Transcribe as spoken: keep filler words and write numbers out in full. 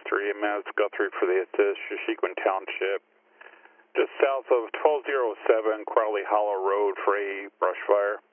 three E M S, Guthrie for the assist, Shashequin Township. Just south of twelve oh seven Crowley Hollow Road for a brush fire.